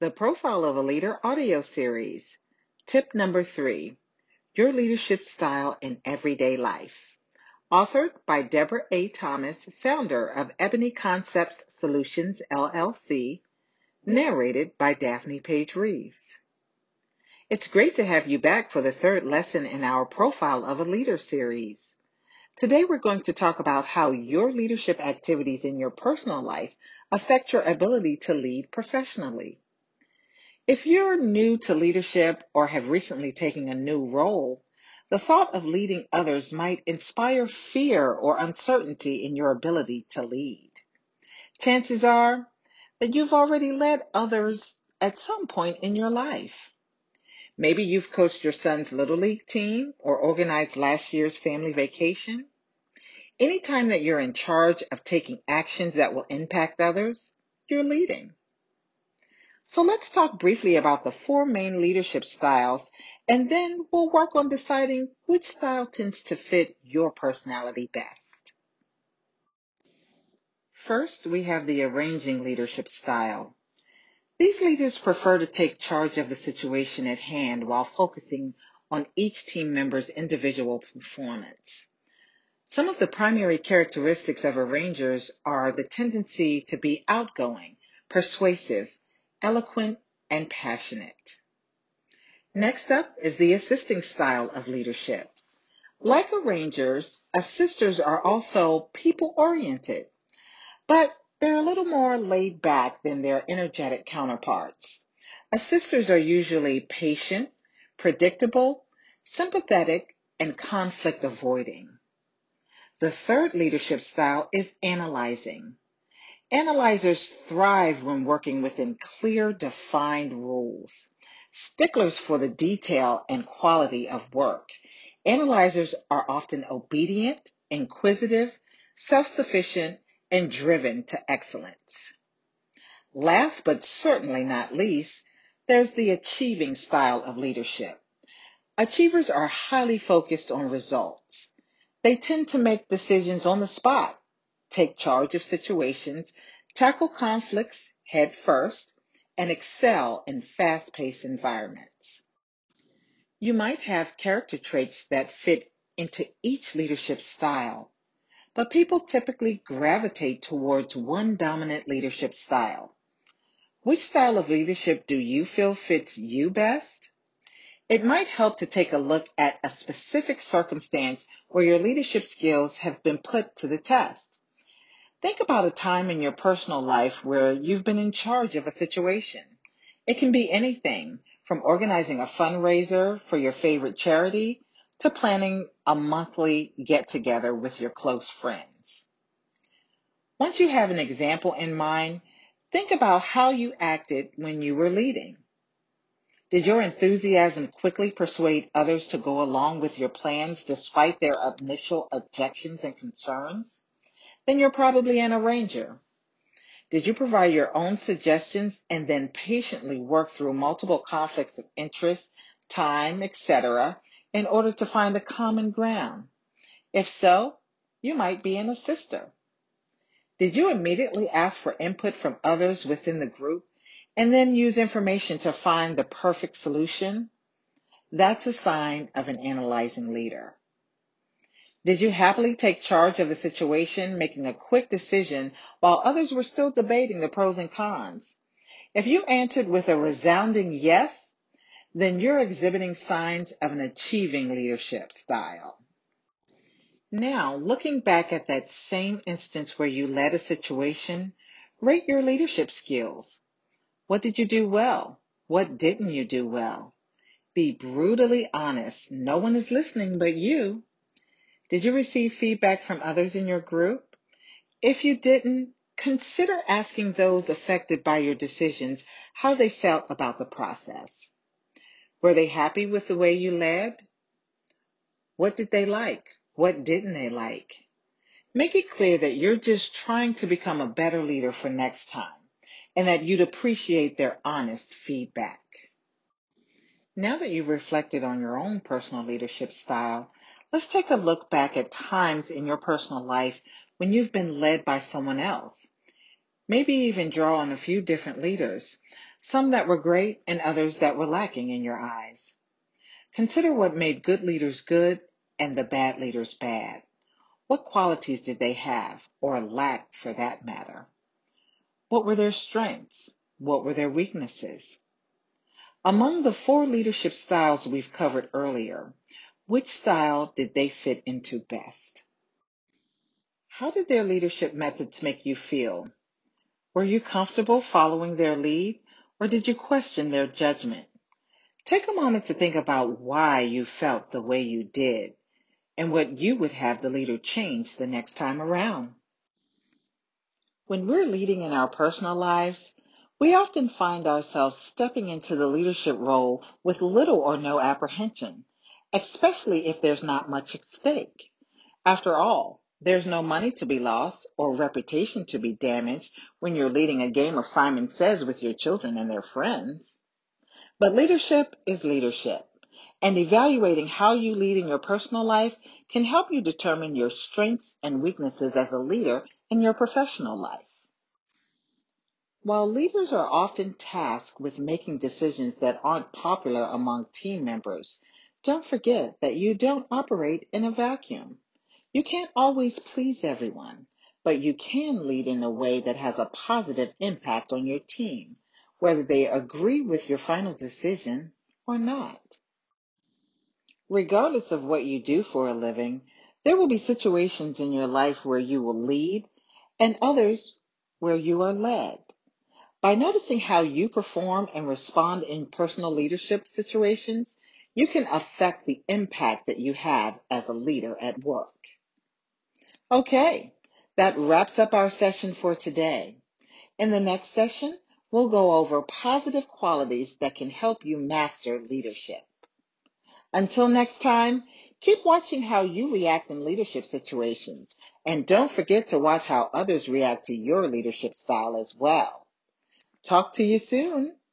The Profile of a Leader audio series. Tip number 3, Your Leadership Style in Everyday Life. Authored by Deborah A. Thomas, founder of Ebony Concepts Solutions, LLC. Narrated by Daphne Page Reeves. It's great to have you back for the third lesson in our Profile of a Leader series. Today we're going to talk about how your leadership activities in your personal life affect your ability to lead professionally. If you're new to leadership or have recently taken a new role, the thought of leading others might inspire fear or uncertainty in your ability to lead. Chances are that you've already led others at some point in your life. Maybe you've coached your son's Little League team or organized last year's family vacation. Anytime that you're in charge of taking actions that will impact others, you're leading. So let's talk briefly about the 4 main leadership styles, and then we'll work on deciding which style tends to fit your personality best. First, we have the arranging leadership style. These leaders prefer to take charge of the situation at hand while focusing on each team member's individual performance. Some of the primary characteristics of arrangers are the tendency to be outgoing, persuasive, eloquent, and passionate. Next up is the assisting style of leadership. Like arrangers, assisters are also people-oriented, but they're a little more laid back than their energetic counterparts. Assisters are usually patient, predictable, sympathetic, and conflict avoiding. The third leadership style is analyzing. Analyzers thrive when working within clear, defined rules. Sticklers for the detail and quality of work. Analyzers are often obedient, inquisitive, self-sufficient, and driven to excellence. Last but certainly not least, there's the achieving style of leadership. Achievers are highly focused on results. They tend to make decisions on the spot, take charge of situations, tackle conflicts head first, and excel in fast-paced environments. You might have character traits that fit into each leadership style, but people typically gravitate towards one dominant leadership style. Which style of leadership do you feel fits you best? It might help to take a look at a specific circumstance where your leadership skills have been put to the test. Think about a time in your personal life where you've been in charge of a situation. It can be anything from organizing a fundraiser for your favorite charity to planning a monthly get-together with your close friends. Once you have an example in mind, think about how you acted when you were leading. Did your enthusiasm quickly persuade others to go along with your plans despite their initial objections and concerns? Then you're probably an arranger. Did you provide your own suggestions and then patiently work through multiple conflicts of interest, time, etc., in order to find a common ground? If so, you might be an assister. Did you immediately ask for input from others within the group and then use information to find the perfect solution? That's a sign of an analyzing leader. Did you happily take charge of the situation, making a quick decision while others were still debating the pros and cons? If you answered with a resounding yes, then you're exhibiting signs of an achieving leadership style. Now, looking back at that same instance where you led a situation, rate your leadership skills. What did you do well? What didn't you do well? Be brutally honest. No one is listening but you. Did you receive feedback from others in your group? If you didn't, consider asking those affected by your decisions how they felt about the process. Were they happy with the way you led? What did they like? What didn't they like? Make it clear that you're just trying to become a better leader for next time, and that you'd appreciate their honest feedback. Now that you've reflected on your own personal leadership style, let's take a look back at times in your personal life when you've been led by someone else. Maybe even draw on a few different leaders. some that were great and others that were lacking in your eyes. Consider what made good leaders good and the bad leaders bad. What qualities did they have, or lack for that matter? What were their strengths? What were their weaknesses? Among the 4 leadership styles we've covered earlier, which style did they fit into best? How did their leadership methods make you feel? Were you comfortable following their lead, or did you question their judgment? Take a moment to think about why you felt the way you did and what you would have the leader change the next time around. When we're leading in our personal lives, we often find ourselves stepping into the leadership role with little or no apprehension, especially if there's not much at stake. After all, there's no money to be lost or reputation to be damaged when you're leading a game of Simon Says with your children and their friends. But leadership is leadership, and evaluating how you lead in your personal life can help you determine your strengths and weaknesses as a leader in your professional life. While leaders are often tasked with making decisions that aren't popular among team members, don't forget that you don't operate in a vacuum. You can't always please everyone, but you can lead in a way that has a positive impact on your team, whether they agree with your final decision or not. Regardless of what you do for a living, there will be situations in your life where you will lead and others where you are led. By noticing how you perform and respond in personal leadership situations, you can affect the impact that you have as a leader at work. Okay, that wraps up our session for today. In the next session, we'll go over positive qualities that can help you master leadership. Until next time, keep watching how you react in leadership situations, and don't forget to watch how others react to your leadership style as well. Talk to you soon.